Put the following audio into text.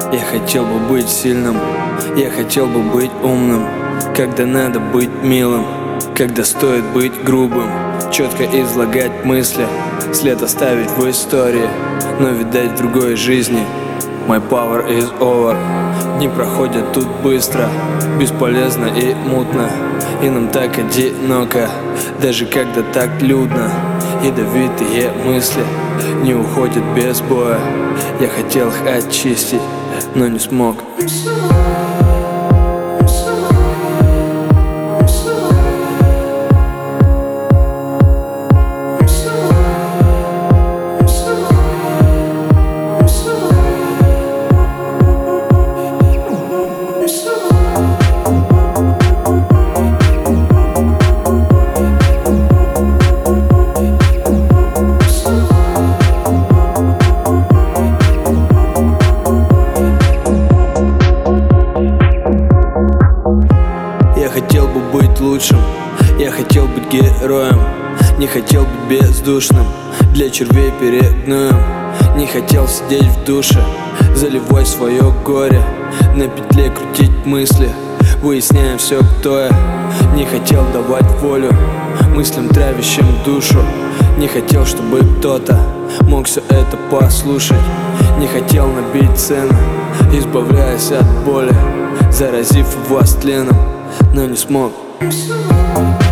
Я хотел бы быть сильным, я хотел бы быть умным, когда надо быть милым, когда стоит быть грубым, четко излагать мысли, след оставить в истории, но видать в другой жизни. My power is over. Дни проходят тут быстро, бесполезно и мутно, и нам так одиноко, даже когда так людно. Ядовитые мысли не уходят без боя. Я хотел их очистить, но не смог. Я хотел бы быть лучшим, я хотел быть героем, не хотел быть бездушным, для червей перегноем. Не хотел сидеть в душе, заливай свое горе, на петле крутить мысли, выясняя все, кто я. Не хотел давать волю мыслям, травящим душу, не хотел, чтобы кто-то мог все это послушать. Не хотел набить цену, избавляясь от боли, заразив вас тленом, но не смог.